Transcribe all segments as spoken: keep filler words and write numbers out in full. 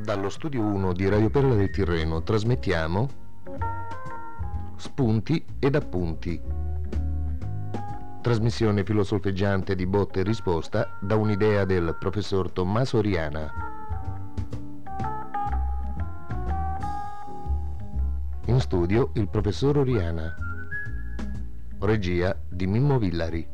Dallo studio uno di Radio Perla del Tirreno trasmettiamo Spunti ed appunti. Trasmissione filosolfeggiante di botta e risposta da un'idea del professor Tommaso Riana. In studio il professor Riana. Regia di Mimmo Villari.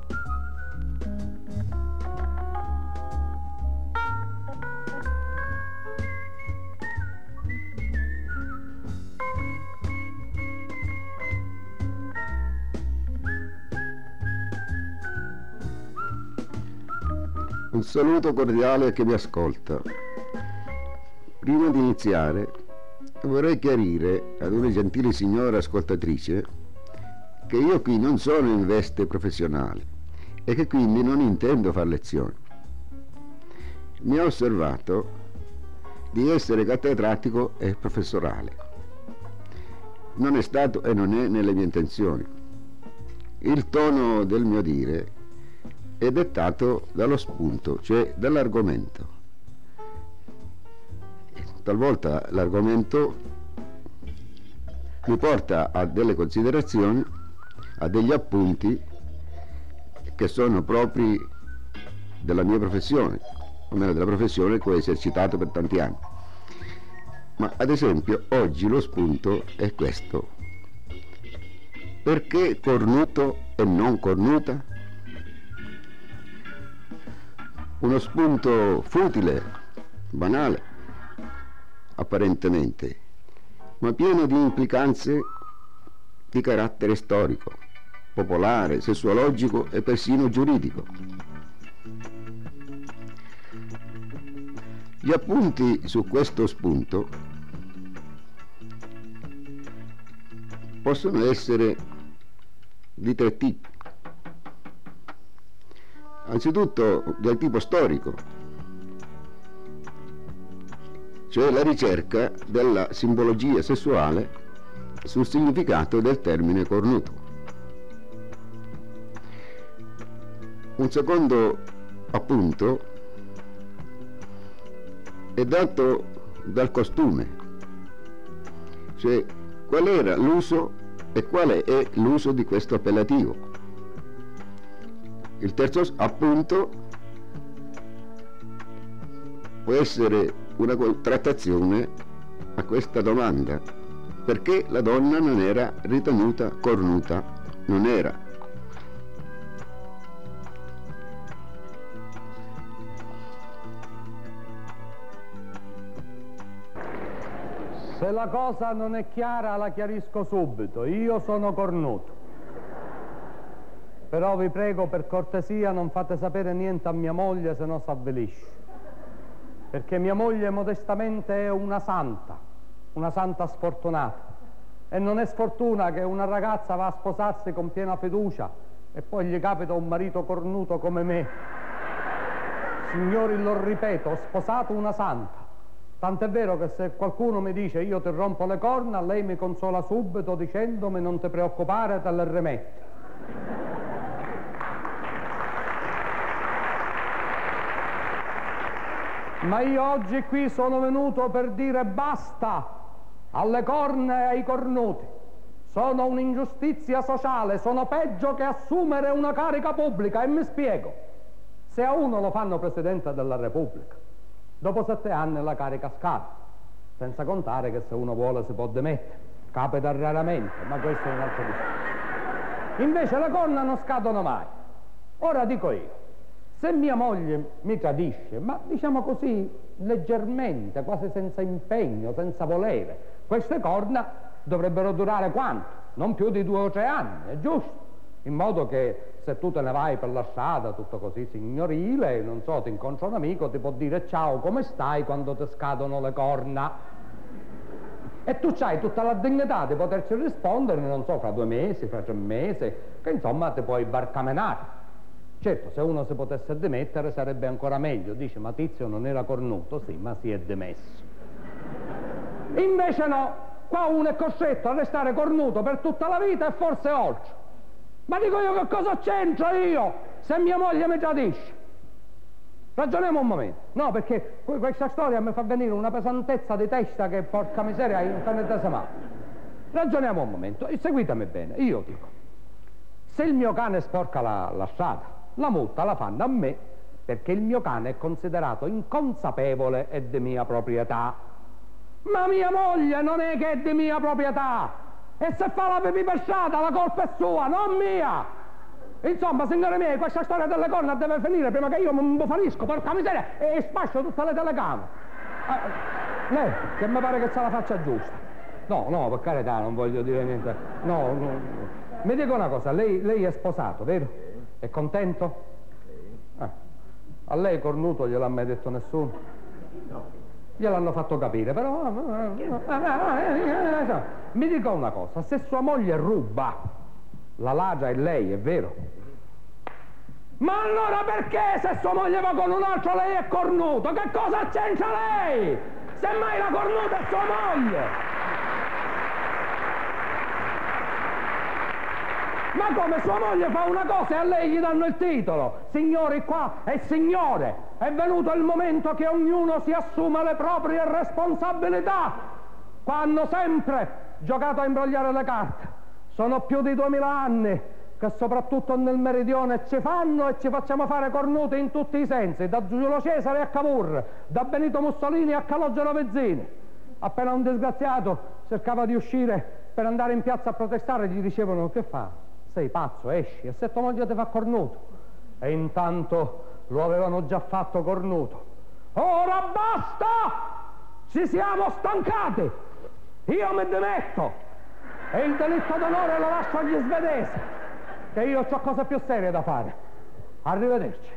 Un saluto cordiale a chi mi ascolta. Prima di iniziare vorrei chiarire ad una gentile signora ascoltatrice che io qui non sono in veste professionale e che quindi non intendo far lezioni. Mi ha osservato di essere cattedratico e professorale. Non è stato e non è nelle mie intenzioni. Il tono del mio dire è dettato dallo spunto, cioè dall'argomento. Talvolta l'argomento mi porta a delle considerazioni, a degli appunti che sono propri della mia professione, o meno della professione che ho esercitato per tanti anni. Ma ad esempio oggi lo spunto è questo: perché cornuto e non cornuta? Uno spunto futile, banale, apparentemente, ma pieno di implicanze di carattere storico, popolare, sessuologico e persino giuridico. Gli appunti su questo spunto possono essere di tre tipi. Anzitutto del tipo storico, cioè la ricerca della simbologia sessuale sul significato del termine cornuto. Un secondo appunto è dato dal costume, cioè qual era l'uso e quale è l'uso di questo appellativo. Il terzo appunto può essere una trattazione a questa domanda: perché la donna non era ritenuta cornuta? Non era. Se la cosa non è chiara la chiarisco subito. Io sono cornuto. Però vi prego, per cortesia, non fate sapere niente a mia moglie, se no s'avvelisce. Perché mia moglie modestamente è una santa, una santa sfortunata. E non è sfortuna che una ragazza va a sposarsi con piena fiducia e poi gli capita un marito cornuto come me. Signori, lo ripeto, ho sposato una santa. Tant'è vero che se qualcuno mi dice io ti rompo le corna, lei mi consola subito dicendomi non ti preoccupare, te le rimetto. Ma io oggi qui sono venuto per dire basta alle corna e ai cornuti. Sono un'ingiustizia sociale, sono peggio che assumere una carica pubblica, e mi spiego. Se a uno lo fanno Presidente della Repubblica, dopo sette anni la carica scade, senza contare che se uno vuole si può dimettere. Capita raramente, ma questo è un altro discorso. Invece le corna non scadono mai. Ora dico io, se mia moglie mi tradisce, ma diciamo così leggermente, quasi senza impegno, senza volere, queste corna dovrebbero durare quanto? Non più di due o tre anni, è giusto? In modo che se tu te ne vai per la strada tutto così signorile, non so, ti incontra un amico, ti può dire ciao, come stai, quando ti scadono le corna? E tu c'hai tutta la dignità di poterci rispondere, non so, fra due mesi, fra tre mesi, che insomma ti puoi barcamenare. Certo, se uno si potesse dimettere sarebbe ancora meglio. Dice, ma Tizio non era cornuto? Sì, ma si è dimesso. Invece no, qua uno è costretto a restare cornuto per tutta la vita e forse oltre. Ma dico io, che cosa c'entro io se mia moglie mi tradisce? Ragioniamo un momento. No, perché questa storia mi fa venire una pesantezza di testa che, porca miseria, non fa niente male. Ragioniamo un momento, e seguitemi bene. Io dico, se il mio cane sporca la, la strada, la multa la fanno a me, perché il mio cane è considerato inconsapevole e di mia proprietà. Ma mia moglie non è che è di mia proprietà, e se fa la pipì per strada la colpa è sua, non mia. Insomma, signori miei, questa storia delle corna deve finire prima che io mi imbufarisco, porca miseria, e spascio tutte le telecamere. Eh, lei, che mi pare che sia la faccia giusta. No, no, per carità, non voglio dire niente. No, no. Mi dica una cosa, lei, lei è sposato, vero? È contento? Eh. A lei cornuto gliel'ha mai detto nessuno? No. Gliel'hanno fatto capire, però... Mi dica una cosa, se sua moglie ruba, la ladra è lei, è vero? Ma allora perché se sua moglie va con un altro lei è cornuto? Che cosa c'entra lei? Semmai la cornuta è sua moglie! Ma come sua moglie fa una cosa e a lei gli danno il titolo? Signori qua e signore, è venuto il momento che ognuno si assuma le proprie responsabilità. Qua hanno sempre giocato a imbrogliare le carte. Sono più di duemila anni che soprattutto nel meridione ci fanno e ci facciamo fare cornute in tutti i sensi, da Giulio Cesare a Cavour, da Benito Mussolini a Calogero Vezzini. Appena un disgraziato cercava di uscire per andare in piazza a protestare, gli dicevano: che fa? Sei pazzo, esci, e se tua moglie ti fa cornuto? E intanto lo avevano già fatto cornuto. Ora basta! Ci siamo stancati! Io mi dimetto! E il delitto d'onore lo lascio agli svedesi, che io ho cose più serie da fare. Arrivederci.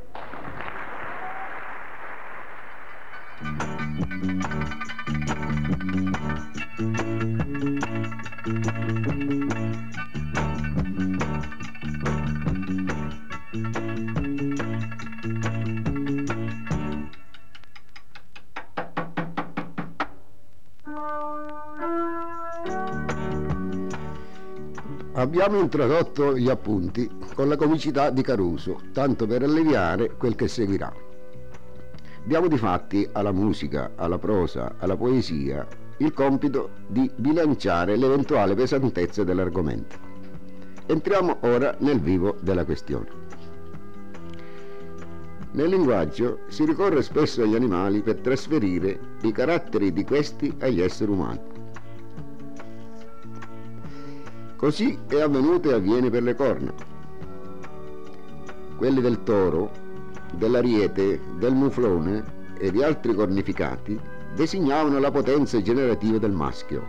Abbiamo introdotto gli appunti con la comicità di Caruso, tanto per alleviare quel che seguirà. Diamo difatti alla musica, alla prosa, alla poesia il compito di bilanciare l'eventuale pesantezza dell'argomento. Entriamo ora nel vivo della questione. Nel linguaggio si ricorre spesso agli animali per trasferire i caratteri di questi agli esseri umani. Così è avvenuto e avviene per le corna. Quelli del toro, dell'ariete, del muflone e di altri cornificati designavano la potenza generativa del maschio,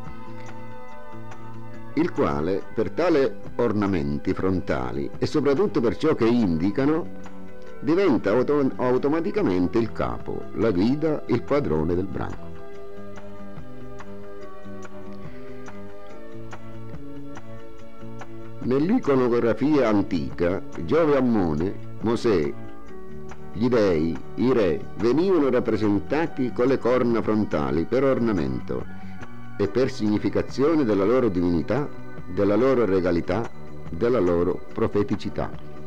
il quale per tale ornamenti frontali e soprattutto per ciò che indicano diventa auto- automaticamente il capo, la guida, il padrone del branco. Nell'iconografia antica, Giove Ammone, Mosè, gli dei, i re, venivano rappresentati con le corna frontali per ornamento e per significazione della loro divinità, della loro regalità, della loro profeticità.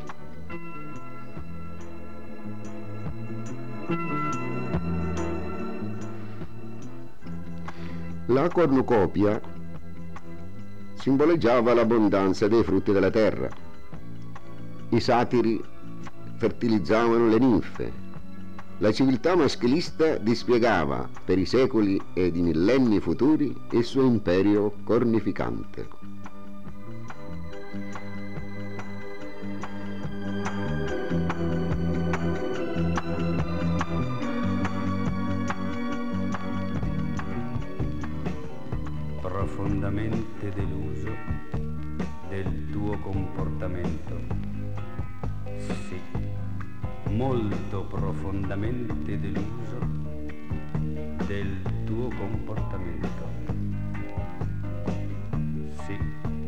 La cornucopia simboleggiava l'abbondanza dei frutti della terra. I satiri fertilizzavano le ninfe. La civiltà maschilista dispiegava per i secoli ed i millenni futuri il suo imperio cornificante. Profondamente deluso del tuo comportamento. Sì, molto profondamente deluso del tuo comportamento. Sì.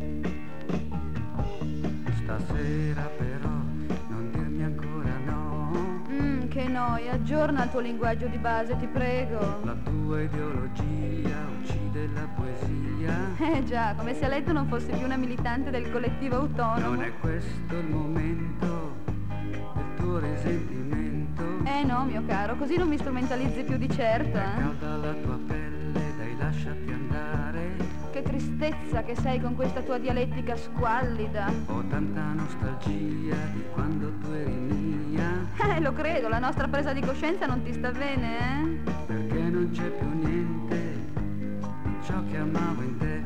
Stasera però non dirmi ancora no. Mm, che noia, aggiorna il tuo linguaggio di base, ti prego. La tua ideologia uccide la poesia. Eh già, come se a letto non fosse più una militante del collettivo autonomo. Non è questo il momento del tuo risentimento. Eh no, mio caro, così non mi strumentalizzi più di certo, È eh? calda la tua pelle, dai lasciati andare. Che tristezza che sei con questa tua dialettica squallida. Ho tanta nostalgia di quando tu eri mia. Eh, lo credo, la nostra presa di coscienza non ti sta bene, eh? Perché non c'è più niente di ciò che amavo in te.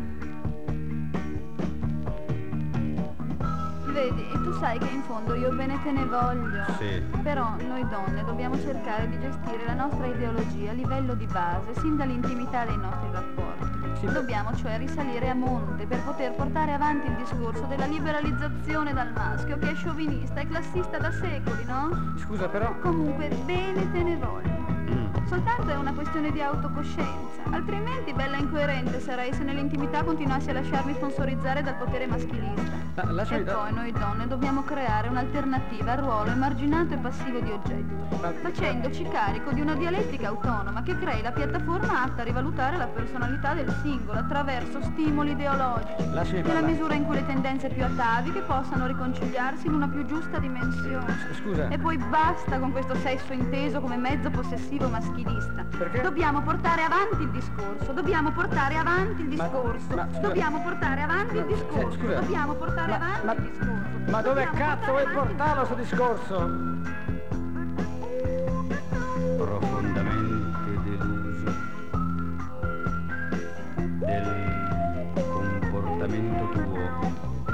Vedi, tu sai che in fondo io bene te ne voglio. Sì. Però noi donne dobbiamo cercare di gestire la nostra ideologia a livello di base, sin dall'intimità dei nostri rapporti. Sì, ma- Dobbiamo cioè risalire a monte per poter portare avanti il discorso della liberalizzazione dal maschio, che è sciovinista e classista da secoli, no? Scusa, però... Comunque, bene te ne voglio. Mm. Soltanto è una questione di autocoscienza, altrimenti bella incoerente sarei se nell'intimità continuassi a lasciarmi sponsorizzare dal potere maschilista. Ma lasciami E da- poi noi donne dobbiamo creare un'alternativa al ruolo emarginato e passivo di oggetto, Ma- facendoci carico di una dialettica autonoma che crei la piattaforma atta a rivalutare la personalità del singolo attraverso stimoli ideologici, Lasciami nella parlare. misura in cui le tendenze più ataviche possano riconciliarsi in una più giusta dimensione. Scusa. E poi basta con questo sesso inteso come mezzo possessivo maschilista. Perché? Dobbiamo portare avanti il discorso, dobbiamo portare avanti il Ma- discorso, ma- scusa. dobbiamo portare avanti il Ma- discorso, sì, scusa. dobbiamo portare Ma- avanti ma- il discorso. Ma dove Dobbiamo cazzo vuoi portare avanti- portarlo sto discorso? Profondamente deluso del comportamento tuo.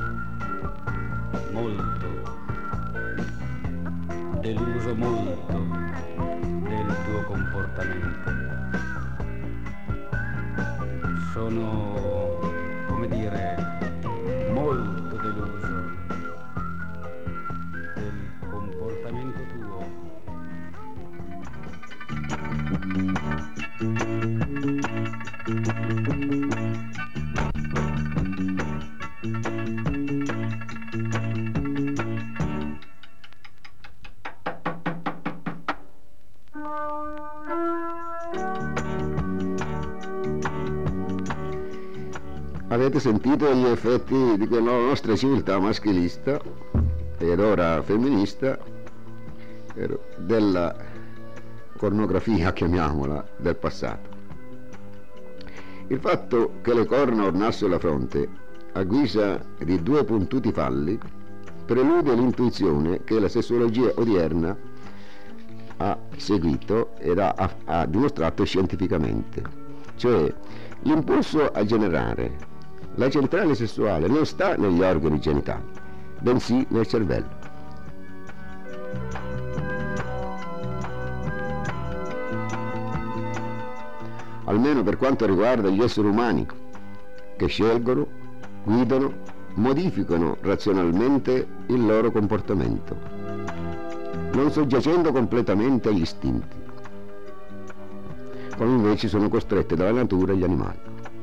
Molto. Deluso molto del tuo comportamento. Sono, come dire, molto deluso del comportamento tuo. Avete sentito gli effetti di quella nostra civiltà maschilista ed ora femminista, eh, della pornografia, chiamiamola, del passato. Il fatto che le corna ornassero la fronte a guisa di due puntuti falli prelude l'intuizione che la sessuologia odierna ha seguito ed ha, ha, ha dimostrato scientificamente, cioè l'impulso a generare la centrale sessuale non sta negli organi genitali, bensì nel cervello. Almeno per quanto riguarda gli esseri umani, che scelgono, guidano, modificano razionalmente il loro comportamento, non soggiacendo completamente agli istinti, come invece sono costretti dalla natura gli animali.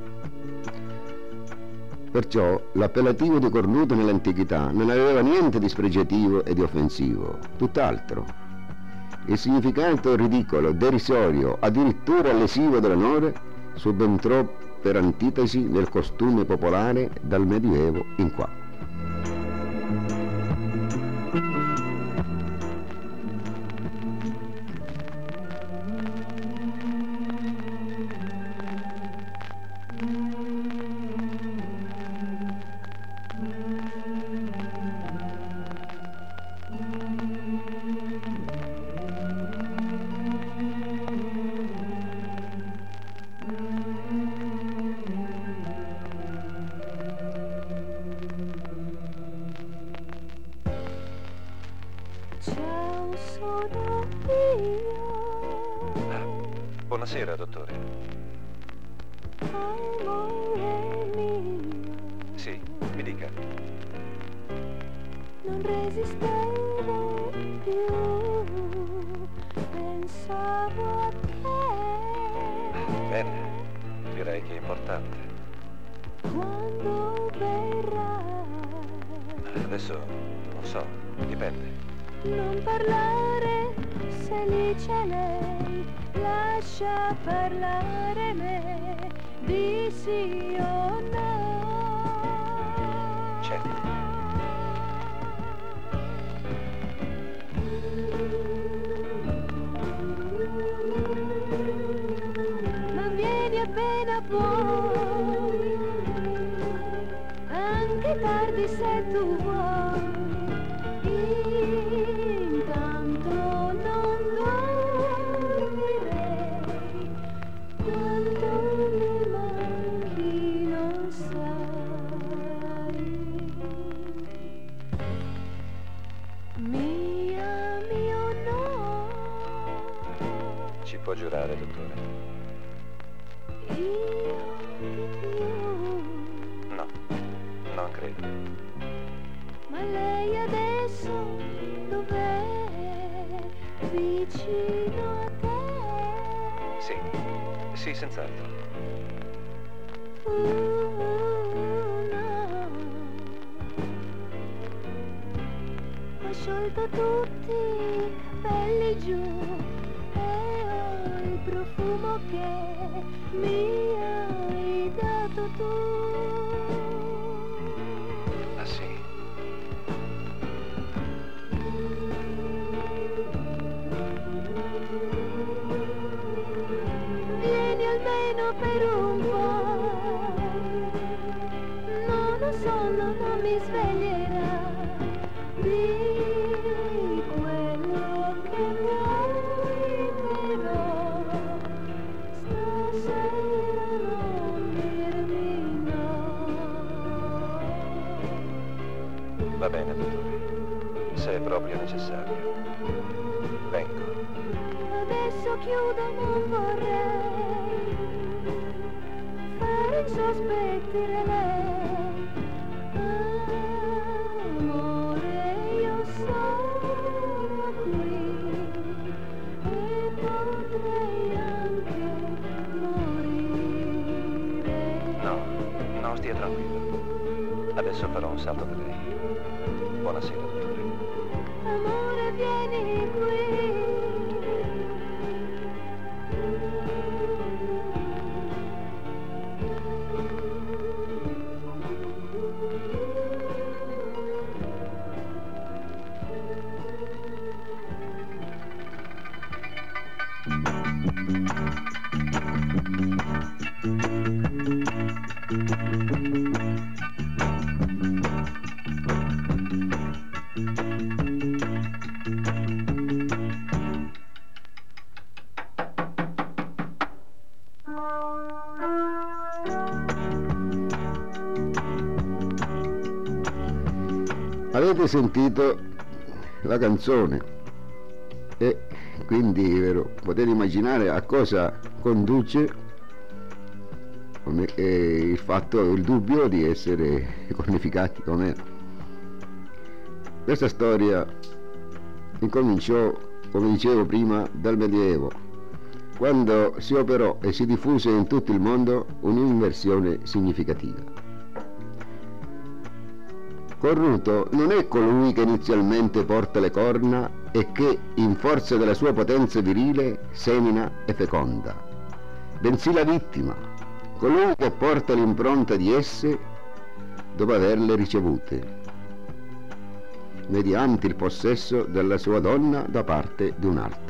Perciò l'appellativo di cornuto nell'antichità non aveva niente di spregiativo e di offensivo, tutt'altro. Il significato ridicolo, derisorio, addirittura lesivo dell'onore subentrò per antitesi nel costume popolare dal Medioevo in qua. Ciao, sono io. Buonasera, dottore. Amore mio. Sì, mi dica. Non resistevo più. Pensavo a te. Bene, direi che è importante. Quando verrai. Adesso non so, dipende. Non parlare se lì c'è lei, lascia parlare me, di sì o no. Certo. puoi, anche tardi se tu vuoi, intanto non dormirei, tanto mi manchi non sai. Mia, mio no. Ci può giurare, dottore? Io di più. No, non credo. Ma lei adesso dov'è? Vicino a te? Sì, sì, senz'altro. Uh, no. Ho sciolto tutti i pelli giù e ho il profumo che mi hai dato tu. Ah, sì? Vieni almeno per un po', non ho sonno, non mi sveglierà, di quello che vuoi però, stasera non dirmi no. Va bene, dottore. Se è proprio necessario. Vengo. Adesso chiudo, non vorrei fare insospettire lei. Amore, io sono qui e potrei anche morire. No, no, stia tranquillo. Adesso farò un salto per lei. Buonasera, dottore. Amore, vieni qui. Avete sentito la canzone e quindi vero, potete immaginare a cosa conduce eh, il fatto, il dubbio di essere cornificati con me. Questa storia incominciò, come dicevo prima, dal Medioevo, quando si operò e si diffuse in tutto il mondo un'inversione significativa. Cornuto non è colui che inizialmente porta le corna e che, in forza della sua potenza virile, semina e feconda, bensì la vittima, colui che porta l'impronta di esse dopo averle ricevute, mediante il possesso della sua donna da parte di un altro.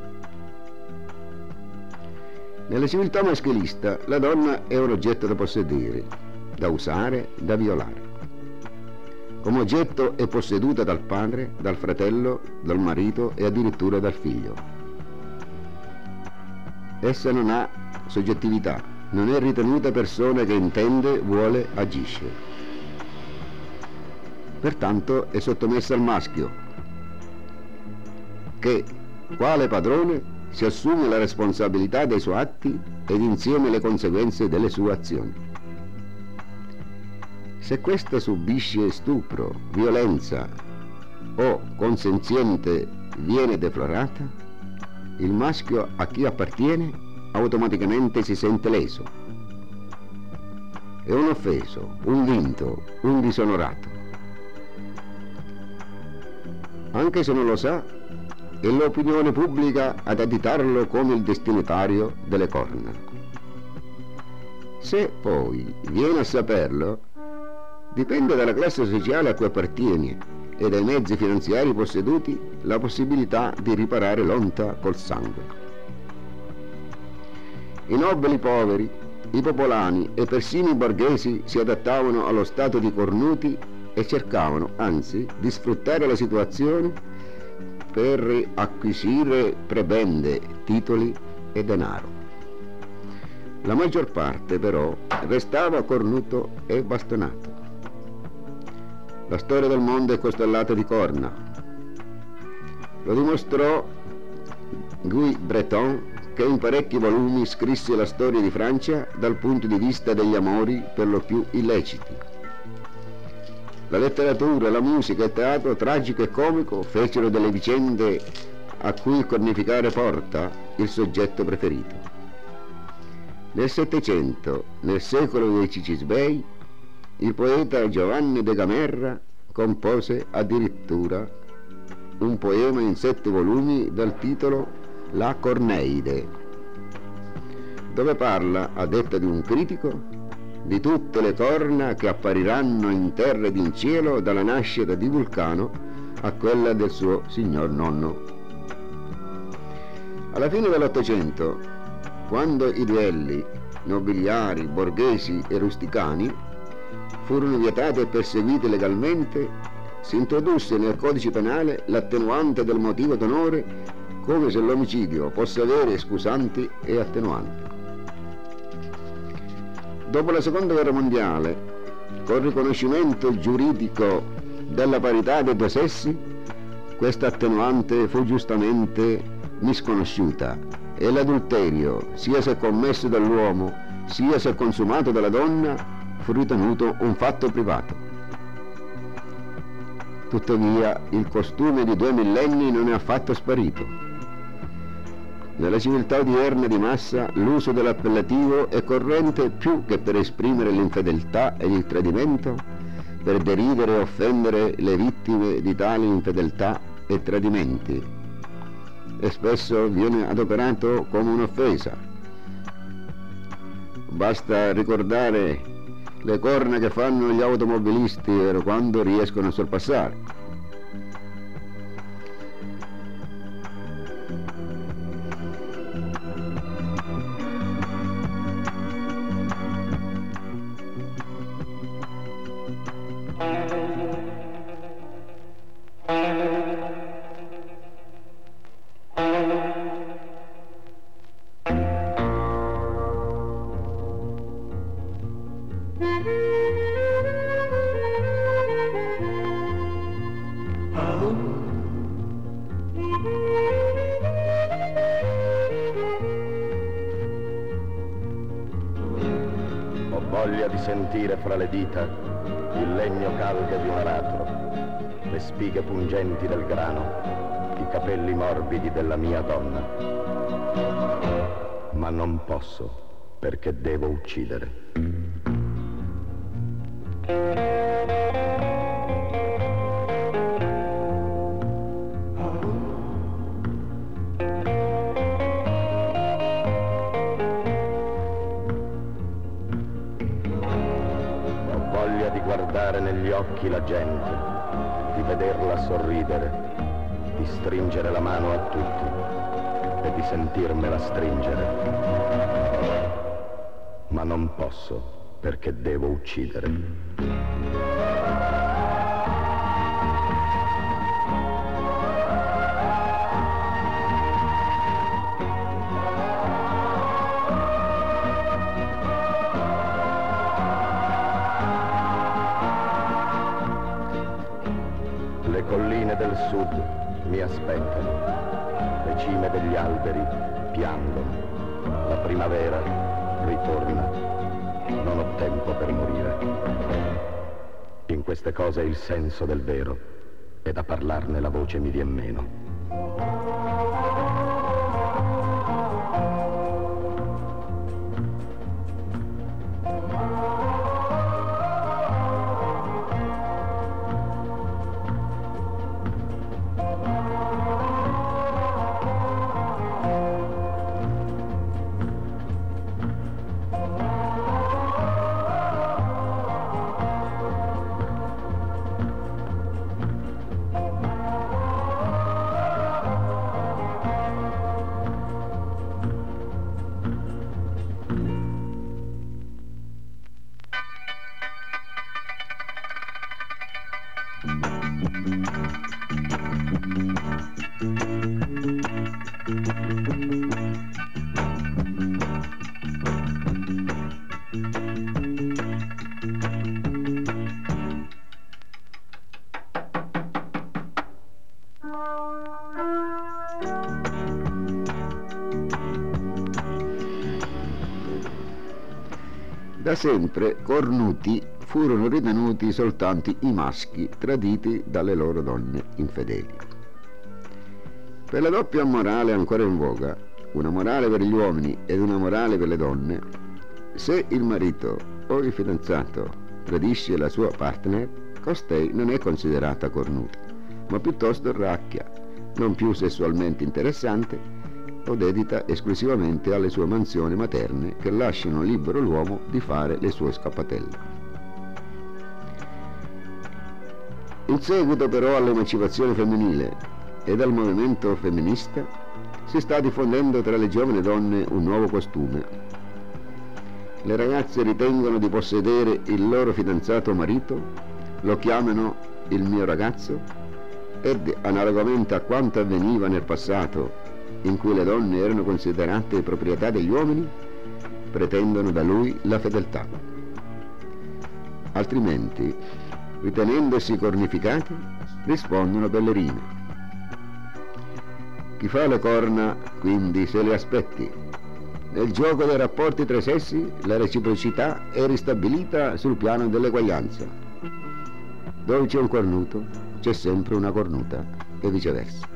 Nella civiltà maschilista la donna è un oggetto da possedere, da usare, da violare. Come oggetto è posseduta dal padre, dal fratello, dal marito e addirittura dal figlio. Essa non ha soggettività, non è ritenuta persona che intende, vuole, agisce. Pertanto è sottomessa al maschio, che, quale padrone, si assume la responsabilità dei suoi atti ed insieme le conseguenze delle sue azioni. Se questa subisce stupro, violenza o consenziente viene deflorata, il maschio a chi appartiene automaticamente si sente leso. È un offeso, un vinto, un disonorato. Anche se non lo sa, è l'opinione pubblica ad additarlo come il destinatario delle corna. Se poi viene a saperlo, dipende dalla classe sociale a cui appartieni e dai mezzi finanziari posseduti la possibilità di riparare l'onta col sangue. I nobili poveri i popolani e persino i borghesi si adattavano allo stato di cornuti e cercavano, anzi, di sfruttare la situazione per acquisire prebende, titoli e denaro. La maggior parte, però, restava cornuto e bastonato. La storia del mondo è costellata di corna. Lo dimostrò Guy Breton, che in parecchi volumi scrisse la storia di Francia dal punto di vista degli amori per lo più illeciti. La letteratura, la musica e il teatro tragico e comico fecero delle vicende a cui il cornificare porta il soggetto preferito. Nel Settecento, nel secolo dei Cicisbei, il poeta Giovanni de Gamerra compose addirittura un poema in sette volumi dal titolo La Corneide, dove parla, a detta di un critico, di tutte le corna che appariranno in terra ed in cielo dalla nascita di Vulcano a quella del suo signor nonno. Alla fine dell'Ottocento, quando i duelli nobiliari, borghesi e rusticani furono vietati e perseguiti legalmente, si introdusse nel codice penale l'attenuante del motivo d'onore, come se l'omicidio possa avere scusanti e attenuanti. Dopo la seconda guerra mondiale, col riconoscimento giuridico della parità dei due sessi, questa attenuante fu giustamente misconosciuta e l'adulterio, sia se commesso dall'uomo sia se consumato dalla donna, fu ritenuto un fatto privato. Tuttavia il costume di due millenni non è affatto sparito. Nella civiltà odierna di massa l'uso dell'appellativo è corrente più che per esprimere l'infedeltà e il tradimento, per deridere e offendere le vittime di tali infedeltà e tradimenti, e spesso viene adoperato come un'offesa. Basta ricordare le corna che fanno gli automobilisti quando riescono a sorpassare. Voglia di sentire fra le dita il legno caldo di un aratro, le spighe pungenti del grano, i capelli morbidi della mia donna. Ma non posso, perché devo uccidere. Guardare negli occhi la gente, di vederla sorridere, di stringere la mano a tutti e di sentirmela stringere. Ma non posso, perché devo uccidere. Le colline del sud mi aspettano, le cime degli alberi piangono, la primavera ritorna, non ho tempo per morire. In queste cose il senso del vero, e da parlarne la voce mi vien meno. Da sempre cornuti furono ritenuti soltanto i maschi traditi dalle loro donne infedeli. Per la doppia morale ancora in voga, una morale per gli uomini ed una morale per le donne, se il marito o il fidanzato tradisce la sua partner, costei non è considerata cornuta, ma piuttosto racchia, non più sessualmente interessante o dedita esclusivamente alle sue mansioni materne che lasciano libero l'uomo di fare le sue scappatelle. In seguito però all'emancipazione femminile ed al movimento femminista si sta diffondendo tra le giovani donne un nuovo costume. Le ragazze ritengono di possedere il loro fidanzato marito, lo chiamano il mio ragazzo, ed analogamente a quanto avveniva nel passato in cui le donne erano considerate proprietà degli uomini, pretendono da lui la fedeltà. Altrimenti, ritenendosi cornificati, rispondono bellerine. Chi fa le corna, quindi, se le aspetti. Nel gioco dei rapporti tra i sessi, la reciprocità è ristabilita sul piano dell'eguaglianza. Dove c'è un cornuto, c'è sempre una cornuta, e viceversa.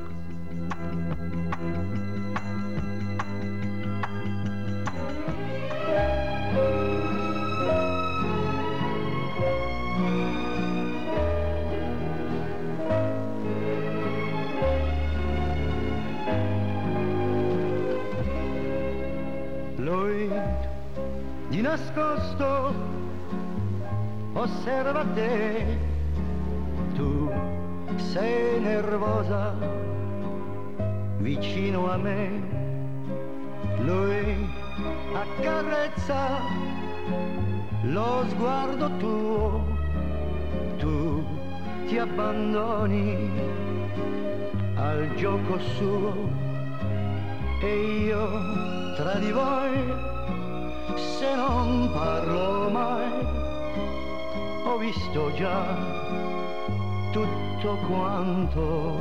Lui di nascosto osserva te, tu sei nervosa vicino a me, lui accarezza lo sguardo tuo, tu ti abbandoni al gioco suo e io tra di voi, se non parlo mai, ho visto già tutto quanto.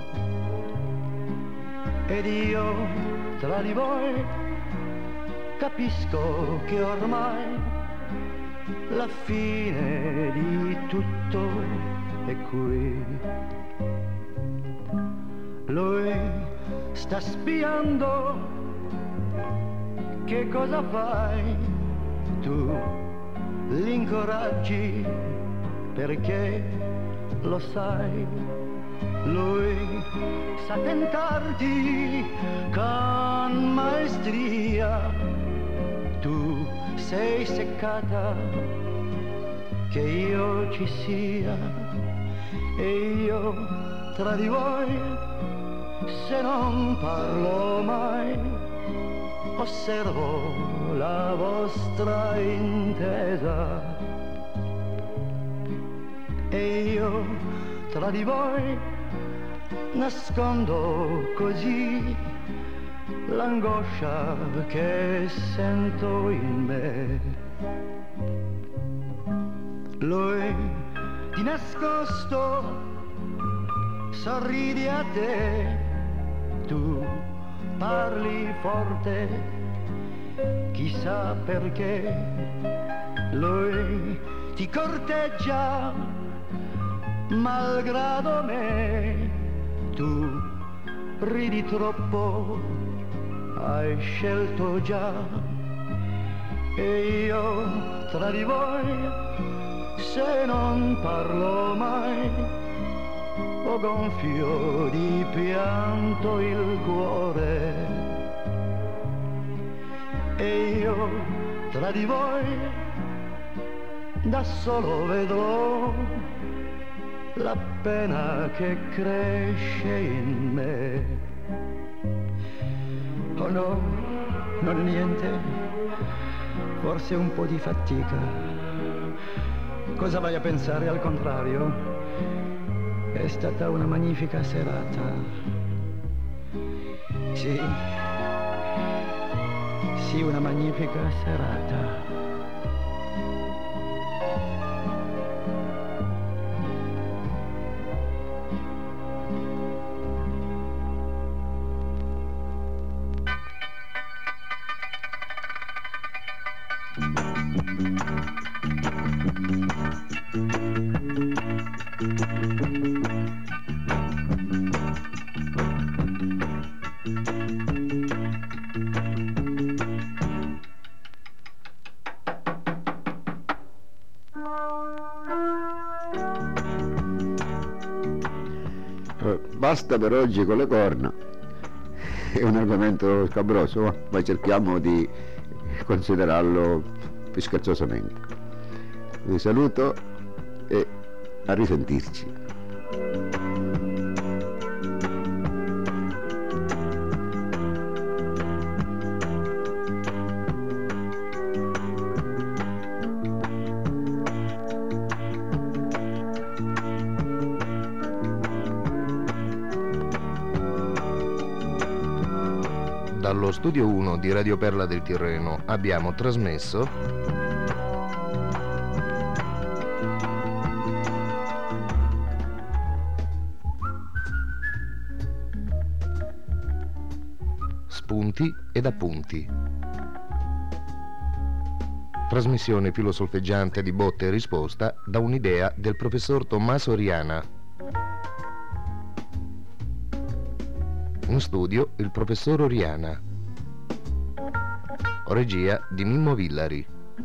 Ed io tra di voi capisco che ormai la fine di tutto è qui. Lui sta spiando. Che cosa fai? Tu l'incoraggi perché lo sai. Lui sa tentarti con maestria. Tu sei seccata che io ci sia e io tra di voi, se non parlo mai, osservo la vostra intesa e io tra di voi nascondo così l'angoscia che sento in me. Lui di nascosto sorride a te, tu parli forte, chissà perché. Lui ti corteggia malgrado me, tu ridi troppo, hai scelto già e io tra di voi, se non parlo mai, ho gonfio di pianto il cuore e io tra di voi da solo vedo la pena che cresce in me. Oh no, non è niente, forse un po' di fatica. Cosa vai a pensare? Al contrario, è stata una magnifica serata. Sì, sì, una magnifica serata. Thank you. Basta per oggi con le corna, è un argomento scabroso, ma cerchiamo di considerarlo più scherzosamente. Vi saluto e a risentirci. Dallo studio uno di Radio Perla del Tirreno abbiamo trasmesso Spunti ed appunti. Trasmissione filosolfeggiante di botta e risposta da un'idea del professor Tommaso Riana. In studio il professor Oriana. Regia di Mimmo Villari.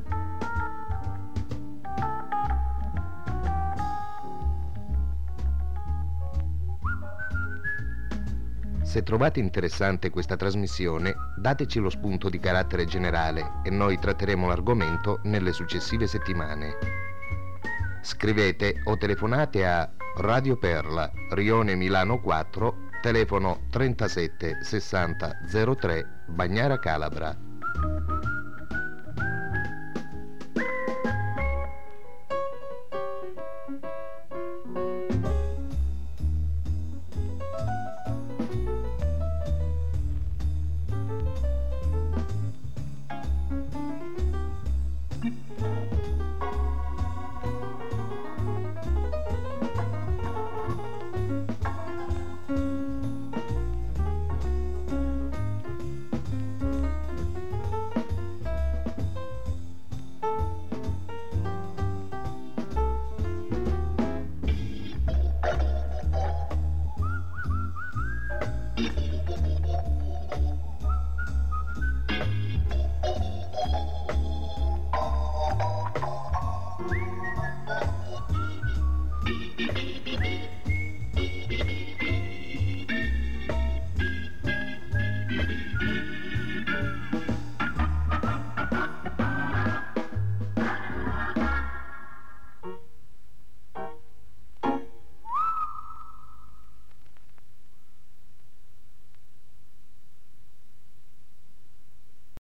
Se trovate interessante questa trasmissione, dateci lo spunto di carattere generale e noi tratteremo l'argomento nelle successive settimane. Scrivete o telefonate a Radio Perla, Rione Milano quattro, telefono trentasette sessanta zero tre, Bagnara Calabra.